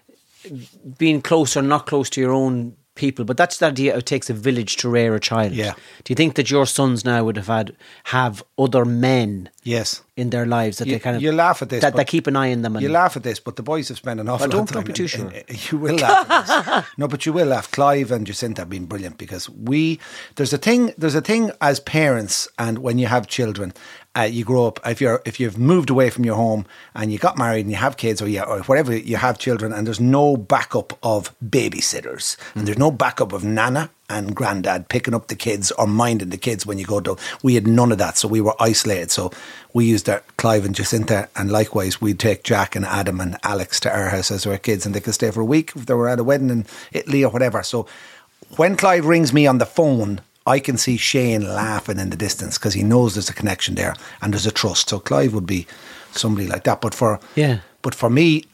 being close or not close to your own people, but that's the idea. It takes a village to rear a child. Yeah. Do you think that your sons now would have had have other men Yes. in their lives that You- they kind of you laugh at this, that, but that keep an eye on them? And You laugh at this, but the boys have spent an awful Well, lot don't- of time. don't be too in- sure. in- you will laugh at this. No, but you will laugh. Clive and Jacinta have been brilliant because we there's a thing there's a thing as parents, and when you have children, uh, you grow up. If you're if you've moved away from your home and you got married and you have kids, or you or whatever, you have children, and there's no backup of babysitters, and there's no backup of nana and granddad picking up the kids or minding the kids when you go to. We had none of that, so we were isolated. So we used our Clive and Jacinta, and likewise we'd take Jack and Adam and Alex to our house as our kids, and they could stay for a week if they were at a wedding in Italy or whatever. So when Clive rings me on the phone, I can see Shane laughing in the distance because he knows there's a connection there and there's a trust. So Clive would be somebody like that. But for Yeah. but for me,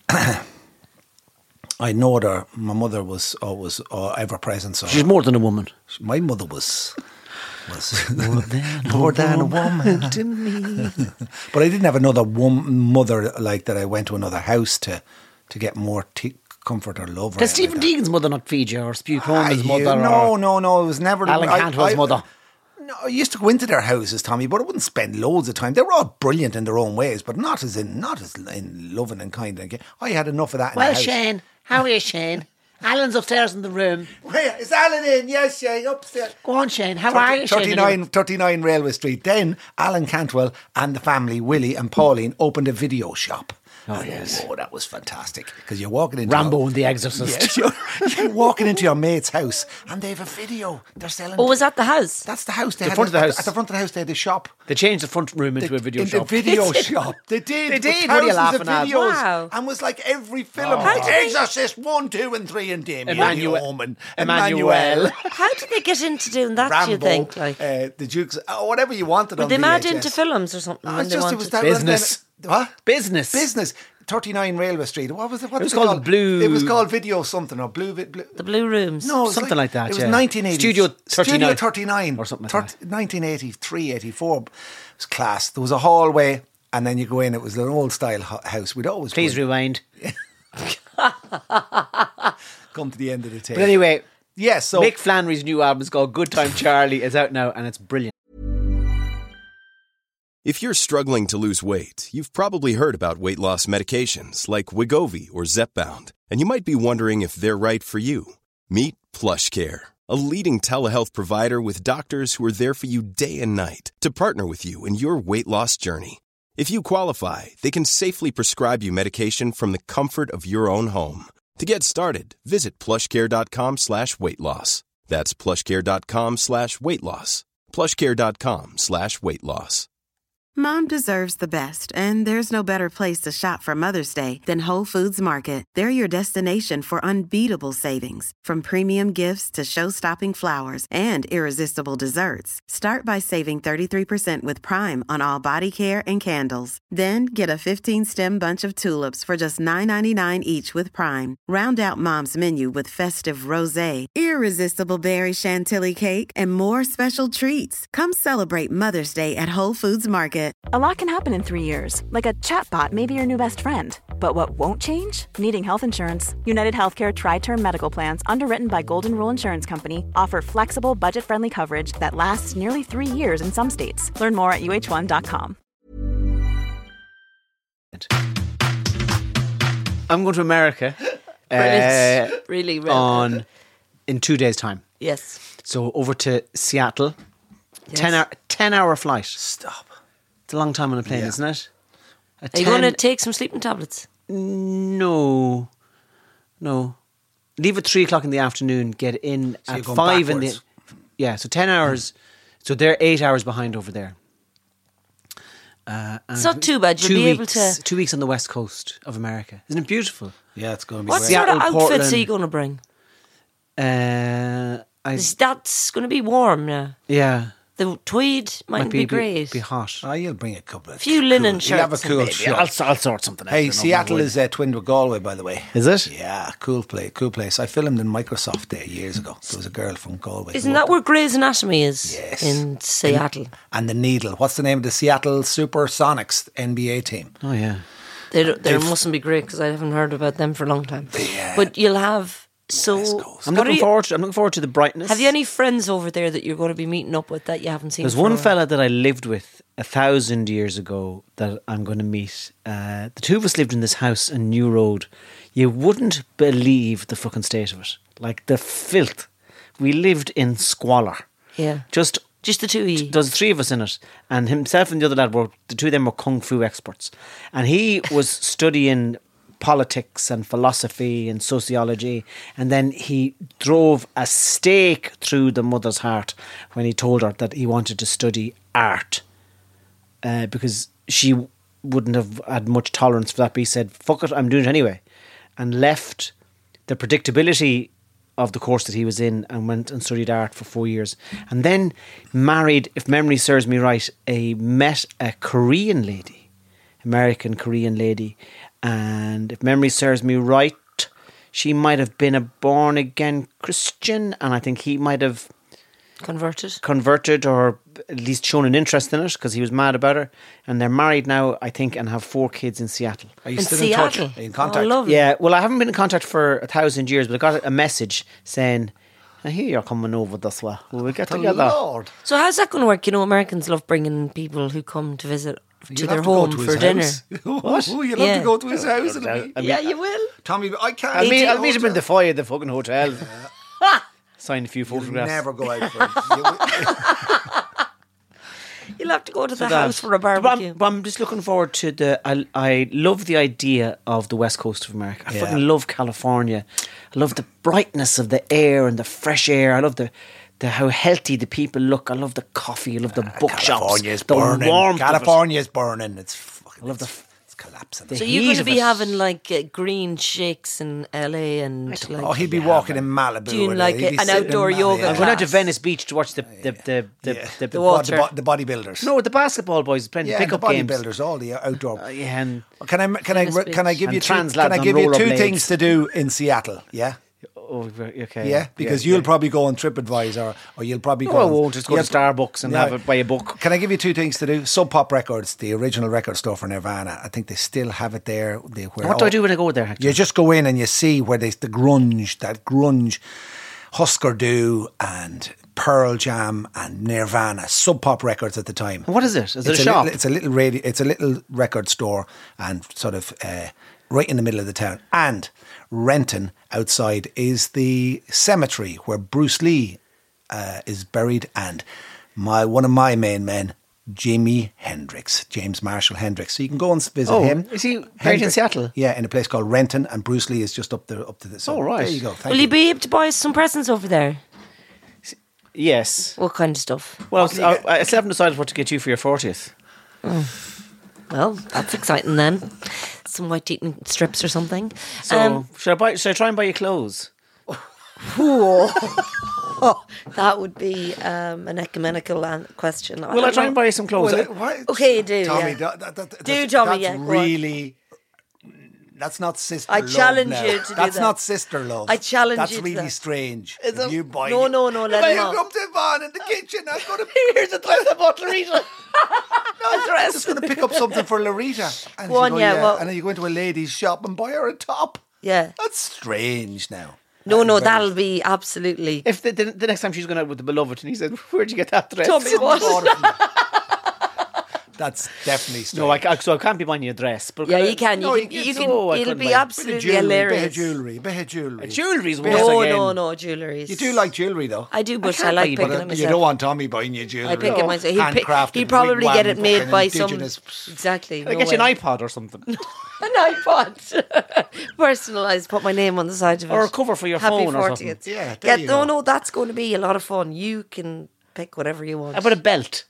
I know that my mother was always uh, ever present. So she's more than a woman. my mother was was more than, more than a woman to me. But I didn't have another wom- mother like that. I went to another house to to get more t- comfort or love. or Does anything Stephen like that. Deegan's mother not feed you, or Spew Ah, Cronin's you- mother? No, or no, no. It was never Alan I- Cantwell's I- mother. No, I used to go into their houses, Tommy, but I wouldn't spend loads of time. They were all brilliant in their own ways, but not as in not as in loving and kind. And I had enough of that. In Well, the house. Shane, how are you, Shane? Alan's upstairs in the room. Where is Alan in? Yes, Shane, upstairs. Go on, Shane. How are you, Shane? thirty-nine, thirty-nine Railway Street. Then Alan Cantwell and the family, Willie and Pauline, opened a video shop. Oh, yes. Oh, that was fantastic. Because you're walking into... Rambo your- and the Exorcist. Yeah, you're, you're walking into your mate's house and they have a video. They're selling... Oh, was that the house? That's the house. They The had front a- of the house. At the front of the house, they had a shop. They changed the front room into They- a video in shop. the video shop. They did. They with did. What are you thousands laughing of at? videos. Wow. And was like every film. How did they- Exorcist one, two, and three, and Damien. Emmanuel- Yeoman, Emmanuel. Emmanuel. How did they get into doing that, Rambo. do you think? Like, uh, the Dukes. Oh, whatever you wanted were on they mad V H S. into films or something? No, when it's they just, it wanted was to- that Business. Then, what? Business. Business. thirty-nine Railway Street. What was it? What It was was called Blue- It was called Video something or Blue. Vi- Blue The Blue Rooms. no, it was Something like that, It was yeah. nineteen eighty. Studio thirty-nine. Studio thirty-nine. Or something like that. nineteen eighty-three, eighty-four. It was class. There was a hallway and then you go in. It was an old style ho- house. We'd always Please go in. rewind. Come to the end of the tape. But anyway, yes, so Mick Flannery's new album is called Good Time Charlie. It's out now and it's brilliant. If you're struggling to lose weight, you've probably heard about weight loss medications like Wegovy or Zepbound, and you might be wondering if they're right for you. Meet PlushCare, a leading telehealth provider with doctors who are there for you day and night to partner with you in your weight loss journey. If you qualify, they can safely prescribe you medication from the comfort of your own home. To get started, visit plushcare.com slash weight loss. That's plushcare.com slash weight loss. plushcare.com slash weight loss. Mom deserves the best, and there's no better place to shop for Mother's Day than Whole Foods Market. They're your destination for unbeatable savings, from premium gifts to show-stopping flowers and irresistible desserts. Start by saving thirty-three percent with Prime on all body care and candles. Then get a fifteen-stem bunch of tulips for just nine ninety-nine each with Prime. Round out Mom's menu with festive rosé, irresistible berry chantilly cake, and more special treats. Come celebrate Mother's Day at Whole Foods Market. A lot can happen in three years, like a chatbot may be your new best friend. But what won't change? Needing health insurance. United Healthcare Tri-Term Medical Plans, underwritten by Golden Rule Insurance Company, offer flexible, budget-friendly coverage that lasts nearly three years in some states. Learn more at U H one dot com. I'm going to America Brilliant. uh, really, really. on in two days' time. Yes. So over to Seattle. Yes. Ten hour, ten hour flight. stop. It's a long time on a plane, Yeah. isn't it? A Are you ten- going to take some sleeping tablets? No, no. Leave at three o'clock in the afternoon. Get in So you're at going five in the. backwards. Yeah, so ten hours. So they're eight hours behind over there. Uh, It's not too bad. You'll two be able weeks, to. two weeks on the west coast of America. Isn't it beautiful? Yeah, it's going to be What great. sort of Seattle, outfits Portland. are you going to bring? Uh, I, Is That's going to be warm now. yeah, The tweed might, might be, great. Be hot. Oh, you'll bring a couple of A few linen cool, You'll have a shirts cool and shirt. I'll, I'll sort something out. Hey, No Seattle worry. is uh, twinned with Galway, by the way. Is it? Yeah, cool place. Cool place. I filmed in Microsoft there years ago. There was a girl from Galway. who Isn't that worked- where Grey's Anatomy is? Yes. In Seattle. And the Needle. What's the name of the Seattle Supersonics N B A team? Oh yeah. They, they They've- mustn't be great because I haven't heard about them for a long time. Yeah. But you'll have. So, West Coast. I'm what are looking you- forward. To, I'm looking forward to the brightness. Have you any friends over there that you're going to be meeting up with that you haven't seen? There's for one a while? fella that I lived with a thousand years ago that I'm going to meet. Uh, the two of us lived in this house in New Road. You wouldn't believe the fucking state of it. Like the filth. We lived in squalor. Yeah. Just Just the two of you. there's three of us in it, and himself and the other lad were the two of them were kung fu experts, and he was studying politics and philosophy and sociology, and then he drove a stake through the mother's heart when he told her that he wanted to study art, uh, because she wouldn't have had much tolerance for that. But he said, "Fuck it, I'm doing it anyway," and left the predictability of the course that he was in and went and studied art for four years, and then married, if memory serves me right, a met a Korean lady, American Korean lady, and if memory serves me right, she might have been a born again Christian, and I think he might have Converted. converted or at least shown an interest in it because he was mad about her, and they're married now, I think, and have four kids in Seattle. Are you In still Seattle. in touch? Are you in Oh, contact? lovely. Yeah, well, I haven't been in contact for a thousand years, but I got a message saying, I hear you're coming over this way. Will we get The together? Lord. So how's that going to work? You know, Americans love bringing people who come to visit to You'll their have to go home to for his dinner. house. What? You'll have Yeah. to go to his house. And meet- I mean, Yeah, you will. Tommy, I can't. I'll meet, eat I'll meet him in the hotel. foyer of the fucking hotel. Sign a few You'll photographs. never go out for it. You will- You'll We'll have to go to the So that- house for a But I'm, barbecue. but I'm just looking forward to the. I, I love the idea of the west coast of America. I Yeah. fucking love California. I love the brightness of the air and the fresh air. I love the. The, how healthy the people look. I love the coffee. I love the bookshops. California's The burning. warmth of it. California's burning. It's fucking. I love the it's, it's collapsing. the So heat you're going to of be it. having like uh, green shakes in L A and like oh, he'd be walking in Malibu. doing with like it. He'd a- be an sitting in outdoor Malibu. yoga I'm going out to class. Venice Beach to watch the the the the, Yeah. the, The Bod- water. The, bo- the bodybuilders. no the basketball boys playing yeah, the pickup the games. bodybuilders, all the outdoor. Uh, yeah, and Can I can I Venice can I Beach. give you And two, trans can lads I on give you two rollerblades. things to do in Seattle? Yeah. oh okay Yeah, because yeah, you'll yeah. probably go on TripAdvisor, or you'll probably No, go. I on- won't. Just go Yeah, to Starbucks and yeah. have it buy a book. Can I give you two things to do? Sub Pop Records, the original record store for Nirvana. I think they still have it there. They, where What do I all- do when I go there? Hector? You just go in and you see where there's the grunge, that grunge, Husker Du and Pearl Jam and Nirvana. Sub Pop Records at the time. What is it? Is it it's a shop? Little, it's a little radio. It's a little record store, and sort of uh, right in the middle of the town. And Renton outside is the cemetery where Bruce Lee uh, is buried, and my one of my main men, Jimi Hendrix, James Marshall Hendrix. So you can go and visit Oh, him. is he buried in Hendrix- Seattle? Yeah, in a place called Renton, and Bruce Lee is just up there, up to the. So Oh, right. There you go. Thank Will you. you be able to buy us some presents over there? Yes. What kind of stuff? Well, What do you I, get? I still haven't decided what to get you for your fortieth. Well, that's exciting then. Some white eating strips or something. So Um, should I buy? Should I try and buy you clothes? that would be um, an ecumenical an- question. Will I don't try know. and buy you some clothes? Well, why- Okay, do, Tommy. yeah. That, that, that, Do, that's, Tommy, That's yeah, go on. really. That's not sister I love challenge now. you to do That's that. not sister love. I challenge That's you to really that. strange. Is If it- you buy No, no, no, let If him I off. come to Yvonne in the kitchen, I'm going to. Here's a dress I bought Larita. I'm just going to pick up something for Larita. And Go she'll on, yeah, well- and then you go into a ladies' shop and buy her a top. Yeah. That's strange now. No, That's no, very- that'll be absolutely. If the, the, the next time she's going out with the beloved, and he said, "Where'd you get that dress?" Tommy, what? That's definitely strange. No, I, ca- so I can't be buying you a dress. But Yeah, can I- you can. You No, can. you can- You can. no, I it'll couldn't be buy- Bit of absolutely jewellery, hilarious. Bit of jewellery, bit of jewellery. Jewellery's worse No, again. no, no, jewellery. You do like jewellery though. I do, but I, can't like buy you, picking but it You myself. don't want Tommy buying you jewellery. I pick it myself. He'd, pick, Handcrafted, he'd probably get it wigwam, made fucking by indigenous- some. Exactly. I no get you way. an iPod or something, An iPod. Personalised. Put my name on the side of it. or a cover for your Happy phone or something. fortieth. Yeah, there Yeah, you no, go. no, that's going to be a lot of fun. You can pick whatever you want. How about a belt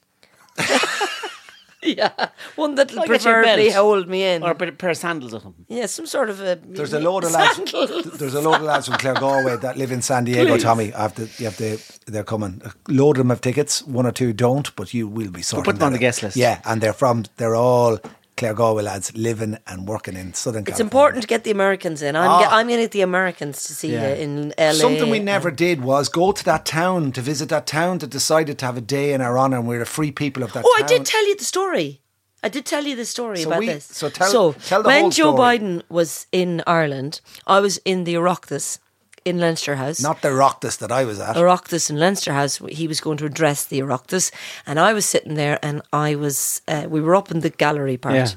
yeah, one that'll I'll get you a preferably belt. hold me in. or a bit- pair of sandals or something? Yeah, some sort of a. There's a load of lads. Sandals. There's a load of lads from Claregalway that live in San Diego. Please. Tommy, I have to, you have to. They're coming. A load of them have tickets. One or two don't, but you will be sorting. put them that on the out. guest list. Yeah, and they're from. They're all Claregalway lads living and working in Southern It's California. important to get the Americans in. I'm, Ah. get, I'm going to get the Americans to see Yeah. you in L A. Something we never did was go to that town to visit that town that decided to have a day in our honour, and we're the free people of that Oh, town. I did tell you the story. I did tell you the story So about we- this. so tell- tell the when whole Joe story. Biden was in Ireland, I was in the Oireachtas in Leinster House. Not the Rocktas that I was at. Oireachtas in Leinster House. He was going to address the Oireachtas, and I was sitting there, and I was. Uh, we were up in the gallery part. Yeah.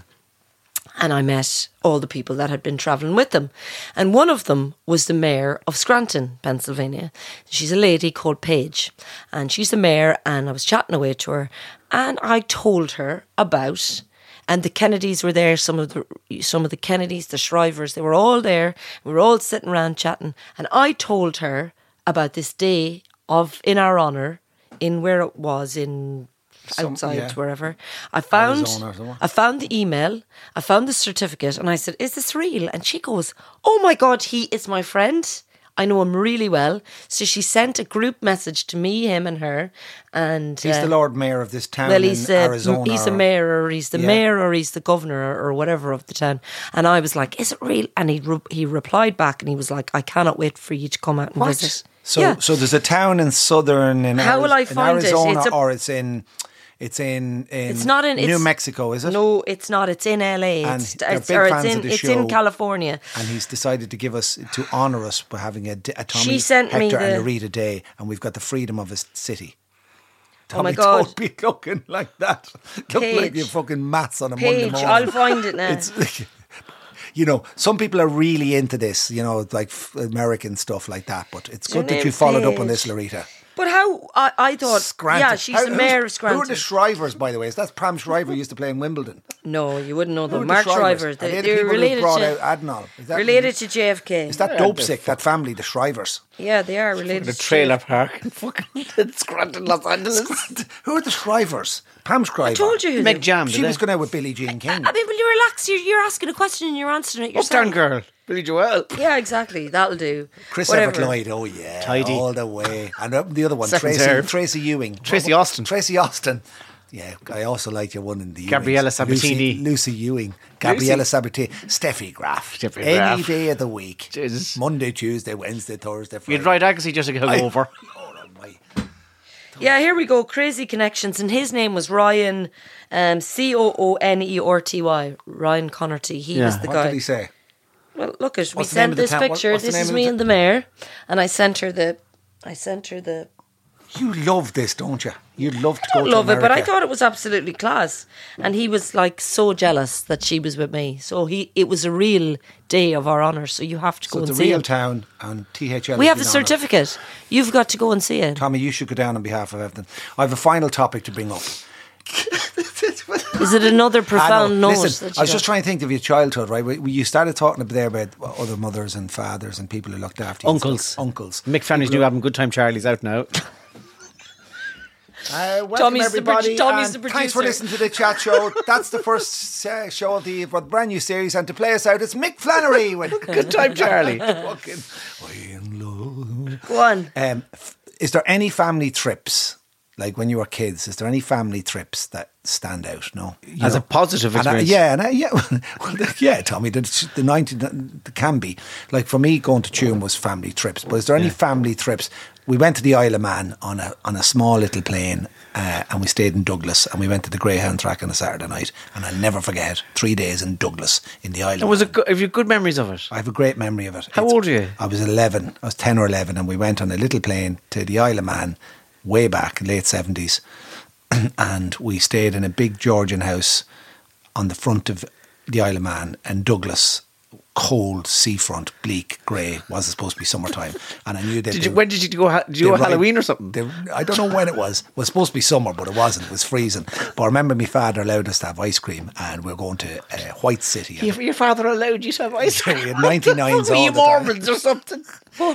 And I met all the people that had been travelling with them. And one of them was the mayor of Scranton, Pennsylvania. She's a lady called Paige. And she's the mayor, and I was chatting away to her. And I told her about, and the Kennedys were there, some of the some of the Kennedys, the Shrivers, they were all there. We were all sitting around chatting. And I told her about this day of in our honour, in where it was, in Some- outside yeah. wherever. I found Arizona or somewhere. I found the email, I found the certificate, and I said, "Is this real?" And she goes, "Oh my God, he is my friend. I know him really well." So she sent a group message to me, him and her, and He's uh, the Lord Mayor of this town well, he's in uh, Arizona. he's the or- mayor, or he's the Yeah. mayor, or he's the governor, or whatever of the town. And I was like, "Is it real?" And he re- he replied back, and he was like, "I cannot wait for you to come out and What? visit." So, yeah. so there's a town in southern in, How Ariz- will I in find it? Arizona, It's a- or it's in, it's in, in It's not in New it's- Mexico, is it? No, it's not. It's in L A. And It's, they're it's, big or it's fans in of the it's show. in California. And he's decided to give us to honour us by having a, d- a Tommy, She sent me Hector, and the- Larita Day, and we've got the freedom of a s- city. Oh my Tommy, God. don't be looking like that. Look like Paige. you're fucking maths on a Monday Paige, morning. I'll find it now. It's, you know, some people are really into this, you know, like f- American stuff like that. But it's Her good that you name's followed up on Paige. this, Larita. But how, I, I thought, Scranton. yeah, she's How- the who's- mayor of Scranton. Who are the Shrivers, by the way? Is that Pam Shriver who used to play in Wimbledon? No, you wouldn't know Who are them. the Mark Shrivers? Shriver. Are They, they the they're people who related brought to, out Adnol? Is that related to J F K. Is that Dopesick, that family, the Shrivers? Yeah, they are related The to trailer park in fucking Scranton, Los Angeles. Who are the Shrivers? Pam Shriver. I told you who Make they- jam, She did was they? going out with Billie Jean King. I mean, will you relax? You're, you're asking a question and you're answering it yourself. Uptown Girl. Billy Joel. Yeah, exactly. That'll do. Chris Whatever. Everett-Lloyd, oh yeah, Tidy. all the way. And uh, the other one, Second Tracy, serve. Tracy Ewing. Tracy Austin. Tracy Austin. Yeah, I also like your one in the Gabriella Ewings. Sabatini. Lucy, Lucy Ewing. Gabriella Sabatini. Steffi Graf. Steffi Any Graf. day of the week. Jesus. Monday, Tuesday, Wednesday, Thursday, Friday. You'd write Agassi just to go I- over. Oh, my. Yeah, here we go. Crazy connections. And his name was Ryan, um, C O O N E R T Y. Ryan Connerty. He Yeah. was the What guy. did he say? Well, look, it. We What's the name sent of the this town? What- picture. what's the This name is of me the and the mayor. And I sent her the... I sent her the... You love this, don't you? You'd love to I go don't to love it, but I America. thought it was absolutely class. And he was like so jealous that she was with me. So he, it was a real day of our honour. So you have to So go it's a and see real him. town, and T H L We has have a been on it. certificate. You've got to go and see it. Tommy, you should go down on behalf of everything. I have a final topic to bring up. Is it another I profound know. note? Listen, that you I was got? just trying to think of your childhood, right? We- You started talking about there about other mothers and fathers and people who looked after you. and Uncles. stuff. Uncles. Mick Fanny's new album, Good Time Charlie's, out now. Uh, welcome Tommy's the everybody. produ- Tommy's and the thanks for producer. listening to the chat show. That's the first uh, show of the, of the brand new series, and to play us out, it's Mick Flannery with Good Time Charlie. fucking "I in love." Go on. Um, f- is there any family trips, like when you were kids? Is there any family trips that stand out? No, You As a positive And I- experience. yeah, and I, yeah, well, yeah, Tommy. The, the ninety the can be like for me going to Tuam was family trips. But is there any family trips? We went to the Isle of Man on a on a small little plane, uh, and we stayed in Douglas, and we went to the Greyhound track on a Saturday night, and I'll never forget three days in Douglas in the Isle of And was Man. it good? Have you good memories of it? I have a great memory of it. How old are you? I was eleven. I was ten or eleven, and we went on a little plane to the Isle of Man, way back in late seventies, and we stayed in a big Georgian house on the front of the Isle of Man in Douglas. Cold seafront, bleak, grey. Was it supposed to be summertime? And I knew that. Did they- you, when did you go? ha- Did you they go ride- Halloween or something? they- I don't know when it was. It was supposed to be summer, but it wasn't. It was freezing. But I remember my father allowed us to have ice cream, and we were going to uh, White City. Your, your father allowed you to have ice cream. We had ninety-nines Were all you the time. Mormons or something?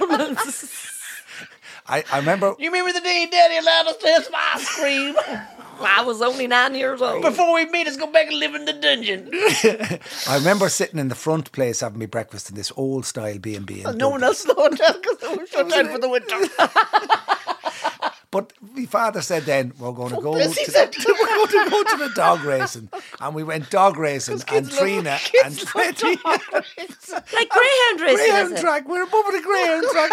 I, I remember. You remember the day Daddy allowed us to have some ice cream I was only nine years old. before we made us go back and live in the dungeon? I remember sitting in the front place having my breakfast in this old style B and B. No one else thought that because it was shut down for the winter. But my father said then we're going to go. To, this, he said. we're going to go to the dog racing, and we went dog racing, and kids love- Trina kids and love Freddie. Like Greyhound racing, Greyhound is it? track. We're above the Greyhound track.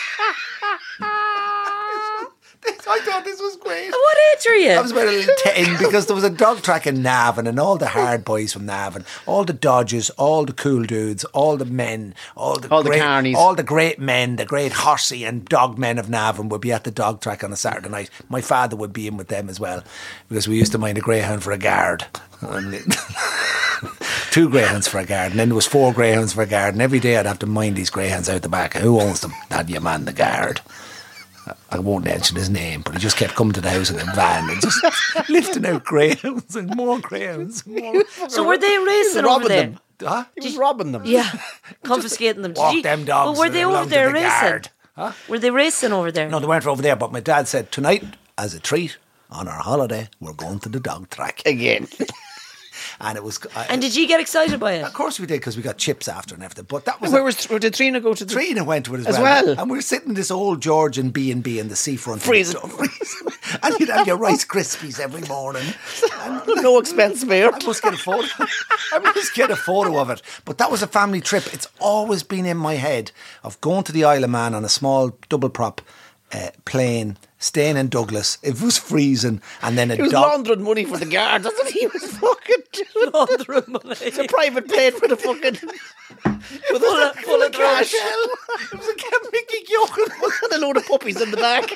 I thought this was great. What age are you? I was about ten because there was a dog track in Navan, and all the hard boys from Navan, all the Dodges, all the cool dudes, all the men, all the All the great, carnies. all the great men, the great horsey and dog men of Navan would be at the dog track on a Saturday night. My father would be in with them as well because we used to mind a greyhound for a guard. And it- Two greyhounds for a guard, and then there was four greyhounds for a guard, and every day I'd have to mind these greyhounds out the back. Who owns them? That your man, the guard. I won't mention his name, but he just kept coming to the house in a van and just lifting out greyhounds and more greyhounds. And more. So were they racing over robbing there? them. Huh? He was robbing them. Yeah, confiscating them. Did Walk you- them dogs. But were they they over belong to there the racing? guard. Huh? Were they racing over there? No, they weren't over there, but my dad said, tonight, as a treat, on our holiday, we're going to the dog track. Again. And it was... I, And did you get excited by it? of course we did, because we got chips after and everything. But that was... Where a- was did Trina go to? The, Trina went with us As well. And we were sitting in this old Georgian B and B in the seafront. Freezing. Freezing. And you'd have your Rice Krispies every morning. And no expense spared. I must get a photo. I must get a photo of it. But that was a family trip. It's always been in my head of going to the Isle of Man on a small double prop uh, plane, staying in Douglas. It was freezing, and then a He was dog. laundering money for the guard. That's what he was fucking doing. Laundering money. It's a private plane for the fucking. With Full of- full of cash. It was a Captain Mickey Yogan. And a load of puppies in the back.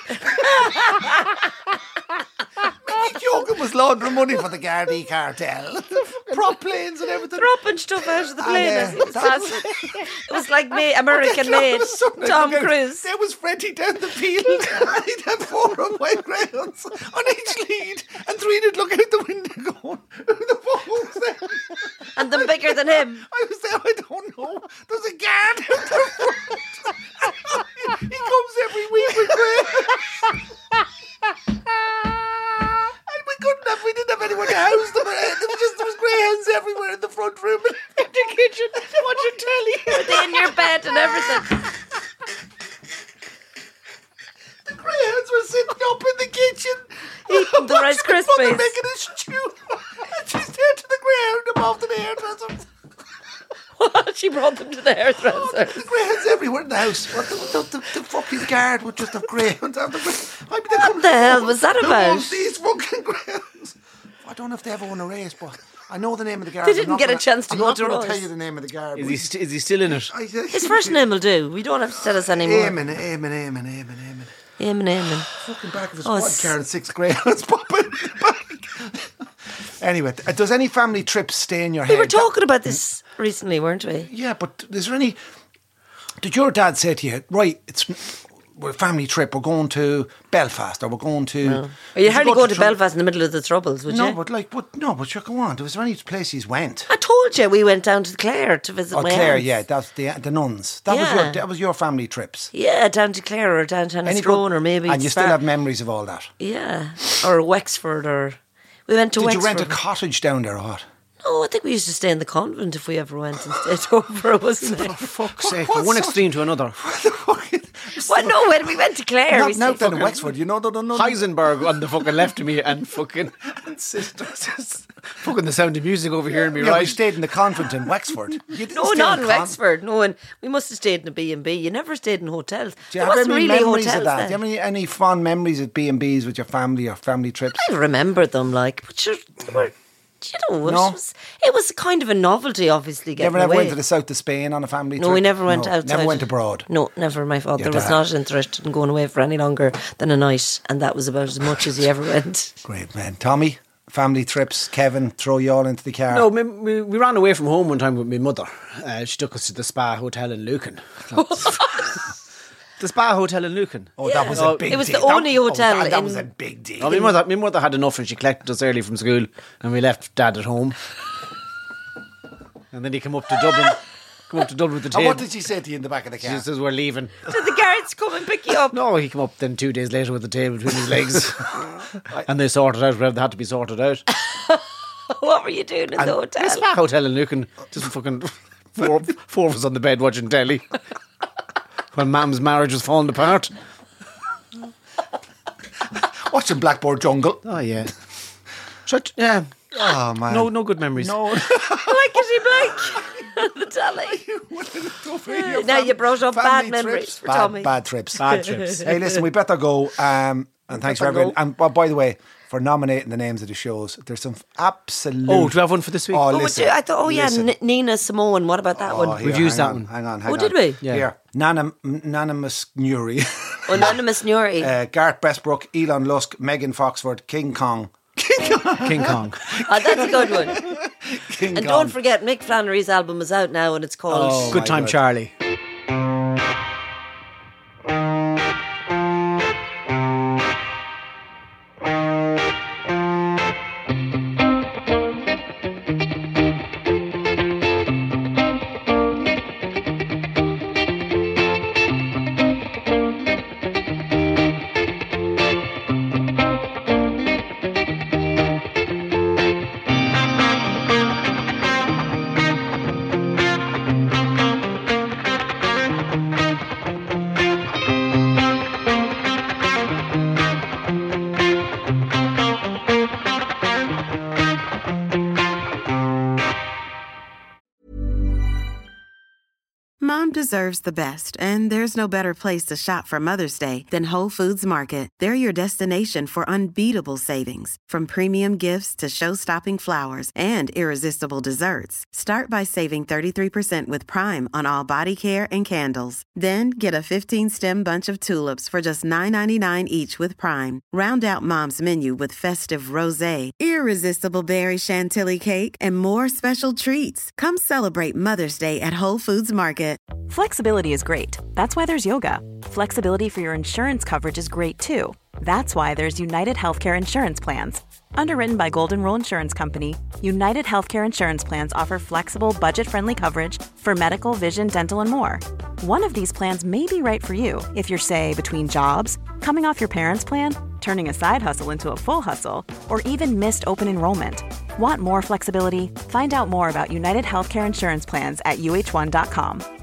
Mickey Yogan was laundering money for the Gardaí cartel. Prop planes and everything. Dropping stuff out of the plane. And, uh, as he was that passing. It was like me, American made. Tom Cruise. There was Freddie down the field. And he'd have four him? I was there, I don't know. There's a guard out there. He comes every week with greyhounds. And we couldn't have, we didn't have anyone to house them. There was just, there was greyhounds everywhere in the front room. In the kitchen, watching telly. Were they in your bed and everything? The greyhounds were sitting up in the kitchen. Eating the Rice watching my mother Krispies. making a stew. And she's there to the greyhound above to the hairdresser. What? She brought them to the hairdresser. The greyhounds everywhere in the house. What the, the, the, the fucking guard would just have greyhounds. Have the, I mean, What the hell was that Who about? owns these fucking greyhounds? I don't know if they ever won a race, but I know the name of the guard. They I'm didn't not get a gonna- chance to I'm go not to gonna us. tell you the name of the guard. Is he, st- is he still in it? I, His first name will do. We don't have to tell us anymore. Amen, amen, amen, amen, amen. Amen, amen. Fucking back of his Oh, squad s- car and six greyhounds popping in the back. Anyway, uh, does any family trip stay in your head? We were talking about this recently, weren't we? Yeah, but is there any... Did your dad say to you, right, it's we're a family trip, we're going to Belfast or we're going to... No. Did You hardly go go to Tr- Belfast in the middle of the Troubles, would No, you? but like, but no, but sure, go on. Was there any places went? I told you we went down to Clare to visit Oh, my Claire, aunts. yeah, that's the the nuns. That was Yeah. your that was your family trips. Yeah, down to Clare or downtown Any Strone good- or maybe... and you it's still far- have memories of all that. Yeah, or Wexford or... We went to Did Wexford. you rent a cottage down there or what? No, I think we used to stay in the convent if we ever went and stayed over, wasn't it? For fuck's What- sake, what from one sort- extreme to another. Well, no, when we went to Clare, we Not, not stayed down in fucking- Wexford, you know. No, no, no. Heisenberg on the fucking left of me and fucking sisters. Fucking the sound of music over here and me Yeah, we right. stayed in the convent in Wexford. You didn't No, stay not in con- Wexford. No, and we must have stayed in a B and B. You never stayed in hotels. Do you There have wasn't any really memories hotels of that? then. Do you have any, any fond memories of B and B's with your family or family trips? I remember them, like, but sure, they were, you know, it, No? was, it was kind of a novelty, obviously, You getting ever, ever away. went to the south of Spain on a family No, trip? we never went No, outside. Never went abroad. No, never. My father Your was dad. not interested in going away for any longer than a night, and that was about as much as he ever went. Great man. Tommy, family trips. Kevin, throw you all into the car. No, we, we, we ran away from home one time with my mother. Uh, she took us to the Spa Hotel in Lucan. The Spa Hotel in Lucan. Oh, that was Oh, a big it was deal. the only that, hotel Oh, that, that in- was a big deal. Oh, my mother, my mother had enough and she collected us early from school and we left Dad at home. And then he came up to Dublin, come up to Dublin with the And tape. what did she say to you in the back of the She car? says, we're leaving. Did the guards come and pick you up? No, he came up then two days later with the tail between his legs. And they sorted out whatever they had to be sorted out. What were you doing in the The hotel? Spa Hotel in Lucan, just fucking four, four of us on the bed watching telly. When Mam's marriage was falling apart. Watching Blackboard Jungle. Oh, yeah. So, yeah. Oh, man. No, no good memories. No. Like Kitty Blake on the telly. Now you brought up bad memories for bad, Tommy. Bad trips. Bad trips. Hey, listen, we better go. Um, and thanks for better everything. go. And oh, by the way, for nominating the names of the shows, there's some absolute. Oh, do we have one for this week? Oh, Oh, listen, would you- I thought, oh yeah, listen. N- Nina Simone. What about that Oh, one? here, We've used hang that on, one. Hang on, hang Oh, on. did we? Yeah. Here, Nana, Anonymous Newry, Anonymous Nuri. uh, Garth Bestbrook, Elon Musk, Megan Foxford, King Kong. King Kong. Oh, that's a good one. King And Kong. don't forget, Mick Flannery's album is out now, and it's called. Oh, Good my time, God. Charlie. Mom deserves the best, and there's no better place to shop for Mother's Day than Whole Foods Market. They're your destination for unbeatable savings, from premium gifts to show-stopping flowers and irresistible desserts. Start by saving thirty-three percent with Prime on all body care and candles. Then get a fifteen-stem bunch of tulips for just nine ninety-nine each with Prime. Round out Mom's menu with festive rosé, irresistible berry chantilly cake, and more special treats. Come celebrate Mother's Day at Whole Foods Market. Flexibility is great. That's why there's yoga. Flexibility for your insurance coverage is great too. That's why there's United Healthcare Insurance Plans. Underwritten by Golden Rule Insurance Company, United Healthcare Insurance Plans offer flexible, budget-friendly coverage for medical, vision, dental, and more. One of these plans may be right for you if you're, say, between jobs, coming off your parents' plan, turning a side hustle into a full hustle, or even missed open enrollment. Want more flexibility? Find out more about United Healthcare Insurance Plans at U H one dot com.